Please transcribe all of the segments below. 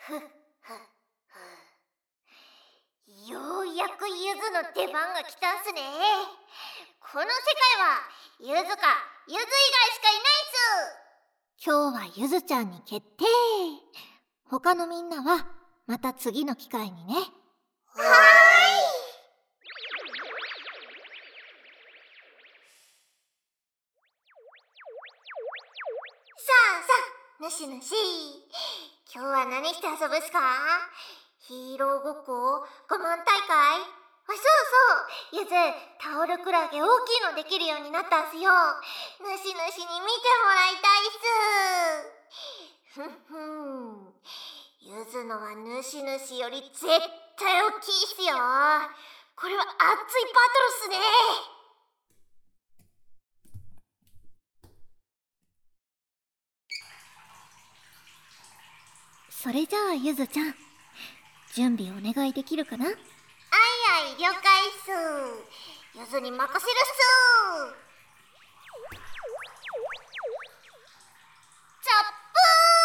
ふっふっふ。ようやくゆずの出番が来たんすね。この世界はゆずかゆず以外しかいないっす。今日はゆずちゃんに決定。他のみんなはまた次の機会にね。はーい。さあ、主、今日は何して遊ぶっすか？ヒーローごっこ？5万大会？そうそう、ゆず、タオルクラゲ大きいのできるようになったんすよ。主に見てもらいたいっす。ゆずのは主より絶対大きいっすよ。これは熱いバトルっすね。それじゃあゆずちゃん、準備お願いできるかな？あいあい、了解っす。ゆずに任せるっす。チャップ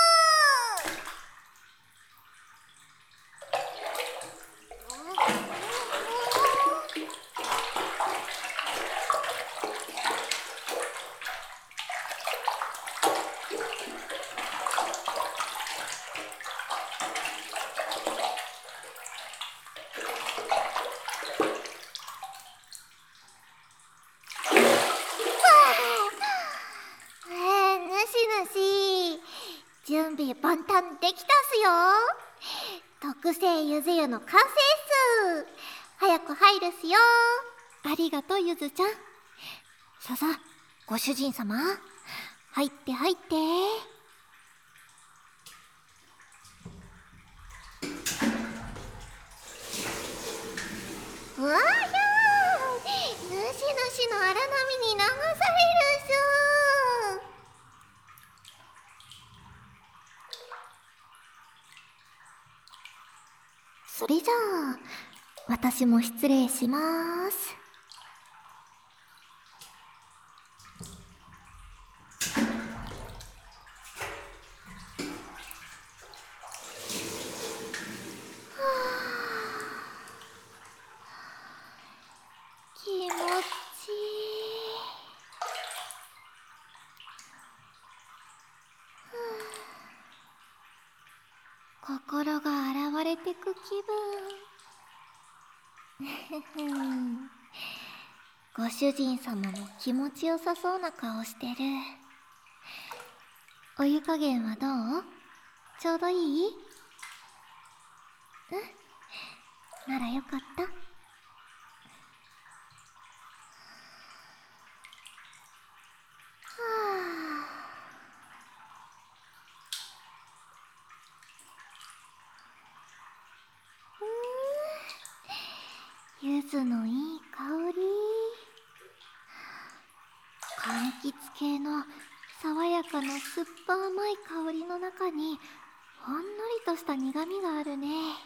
準備万端できたっすよ。特製ゆず湯の完成っす。早く入るっすよ。ありがとうゆずちゃん。さあ、ご主人様、入って入って。うわーやー、主の荒波に流されるっす。それじゃあ、私も失礼します。気持ちいい。心が洗われてく気分。ご主人様も気持ちよさそうな顔してる。お湯加減はどう？ちょうどいい？ならよかった。ゆずのいい香り。柑橘系の爽やかな酸っぱ甘い香りの中にほんのりとした苦みがあるね。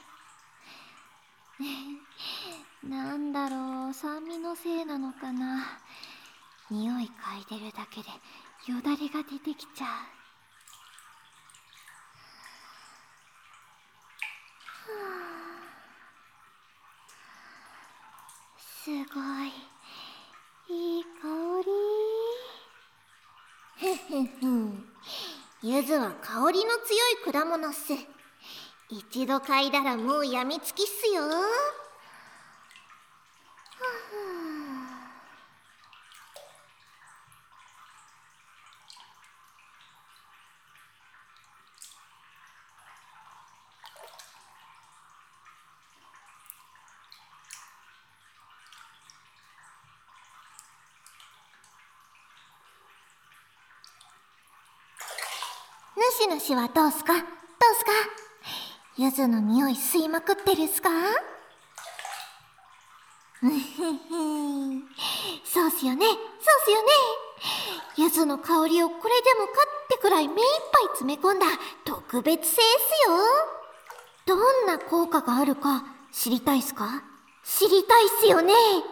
なんだろう、酸味のせいなのかな。匂い嗅いでるだけでよだれが出てきちゃう。すごいいい香り。ゆずは香りの強い果物っす。一度嗅いだらもうやみつきっすよ。主はどうすか？ゆずの匂い吸いまくってるっすか？そうっすよね。ゆずの香りをこれでもかってくらい目いっぱい詰め込んだ特別製っすよ。どんな効果があるか知りたいっすか？知りたいっすよね。しょうがないっ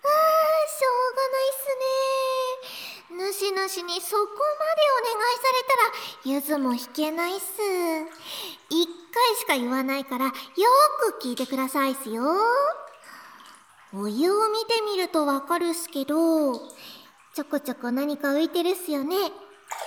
すね。主にそこまでお願いされたらゆずも引けないっす。一回しか言わないからよーく聞いてくださいっすよ。お湯を見てみるとわかるっすけど、ちょこちょこ何か浮いてるっすよね。そう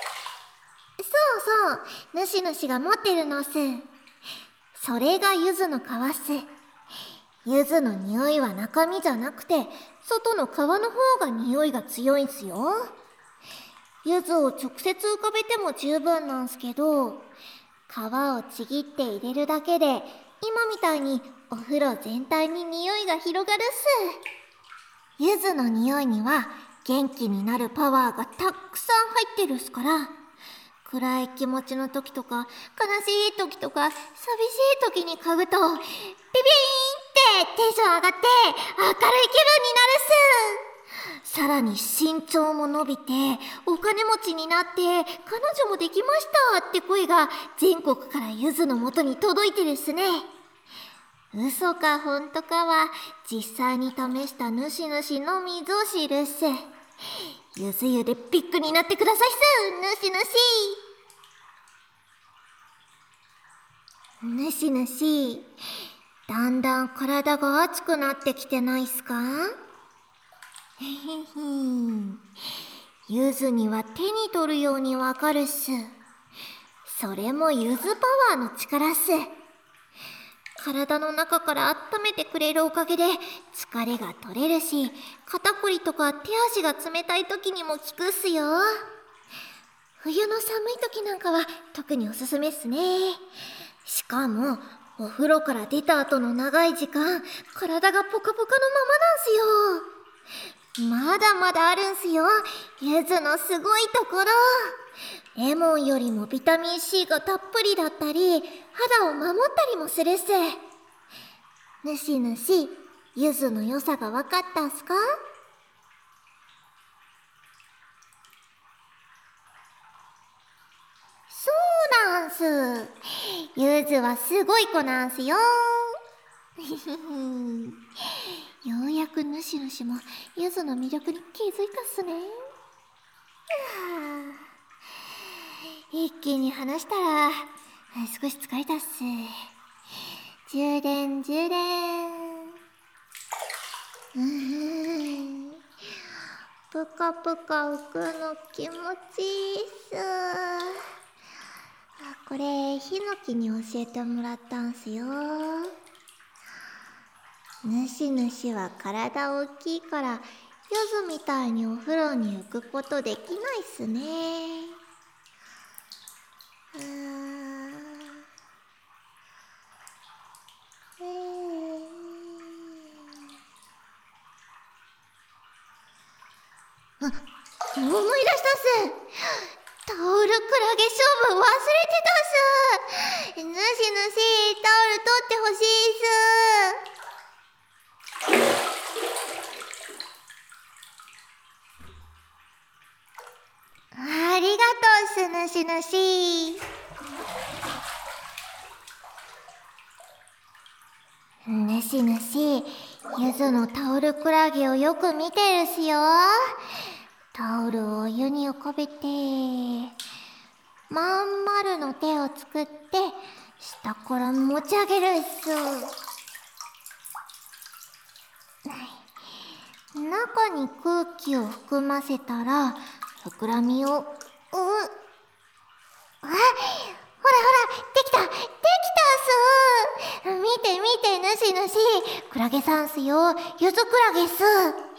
そう、主が持ってるのっす。それが柚子の皮っす。柚子の匂いは中身じゃなくて外の皮の方が匂いが強いんすよ。柚子を直接浮かべても十分なんすけど、皮をちぎって入れるだけで今みたいにお風呂全体に匂いが広がるっす。柚子の匂いには元気になるパワーがたくさん入ってるっすから、暗い気持ちの時とか悲しい時とか寂しい時に嗅ぐとビビーンってテンション上がって明るい気分になるっす。さらに身長も伸びてお金持ちになって彼女もできましたって声が全国からゆずのもとに届いてるっすね。嘘か本当かは実際に試した主のみぞ知るっす。ゆず湯でビッグになってくださいっす。主、だんだん体が熱くなってきてないっすか？へへへん。ゆずには手に取るようにわかるっす。それもゆずパワーの力っす。体の中から温めてくれるおかげで疲れが取れるし、肩こりとか手足が冷たい時にも効くっすよ。冬の寒い時なんかは特におすすめっすね。しかもお風呂から出た後の長い時間、体がポカポカのままなんすよ。まだまだあるんすよ、ゆずのすごいところ。レモンよりもビタミン C がたっぷりだったり、肌を守ったりもするっす。主、ゆずの良さがわかったんすか？そうなんす。ゆずはすごい子なんすよ。ようやく主もゆずの魅力に気づいたっすね。一気に話したら少し疲れたっす。充電。ぷかぷか浮くの気持ちいいっす。これヒノキに教えてもらったんすよ。主は体大きいからゆずみたいにお風呂に浮くことできないっすね。思い出したっす。タオルクラゲ勝負忘れてたっす。タオル取ってほしいっす。ありがとうっす、主。ゆずのタオルクラゲをよく見てるっすよ。タオルをお湯に浮かべてまん丸の手を作って下から持ち上げるっす。中に空気を含ませたら膨らみをほらできたっす。見て主、クラゲさんっすよ。ゆずクラゲっす。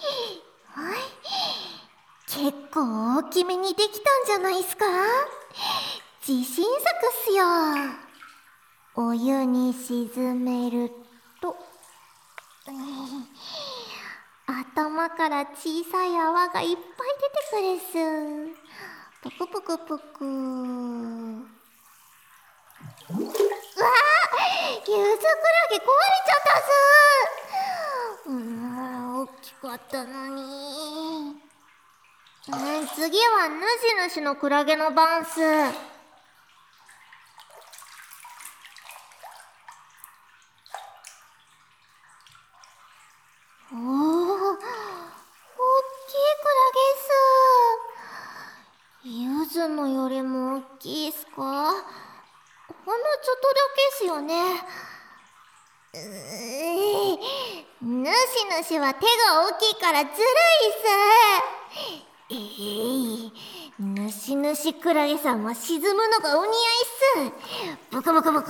結構大きめにできたんじゃないっすか？自信作っすよ。お湯に沈めると頭から小さい泡がいっぱい出てくるっす。ぷくぷくぷく。ゆずクラゲ壊れちゃったっす。大きかったのに。次は主のクラゲの番っす。おー、おっきいクラゲっす。ゆずのよりも大きいっすか？ほんのちょっけっすよね。ぬしぬしは手が大きいからずるいっす。ぬしぬしクラゲさんは沈むのがお似合いっす。ブクブクブク。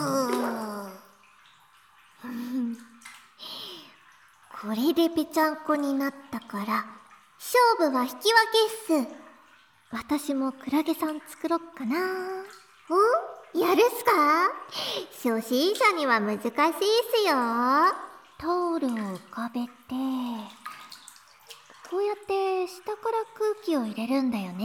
これでぺちゃんこになったから勝負は引き分けっす。私もクラゲさん作ろっかな。お、やるっすか？初心者には難しいっすよ。タオルを浮かべて、こうやって下から空気を入れるんだよね。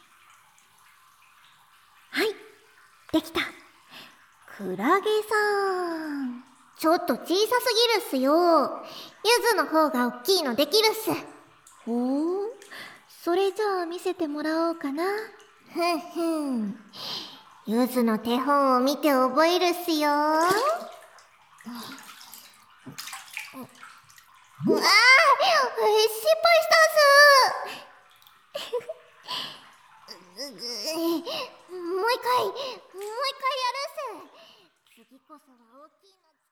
はい、できた。クラゲさん、ちょっと小さすぎるっすよ。ゆずの方が大きいのできるっす。ほう、それじゃあ見せてもらおうかな。ふんふん。ゆずの手本を見て覚えるっすよ。うわー、失敗したっす。もう一回やるっす。次こそは大きいの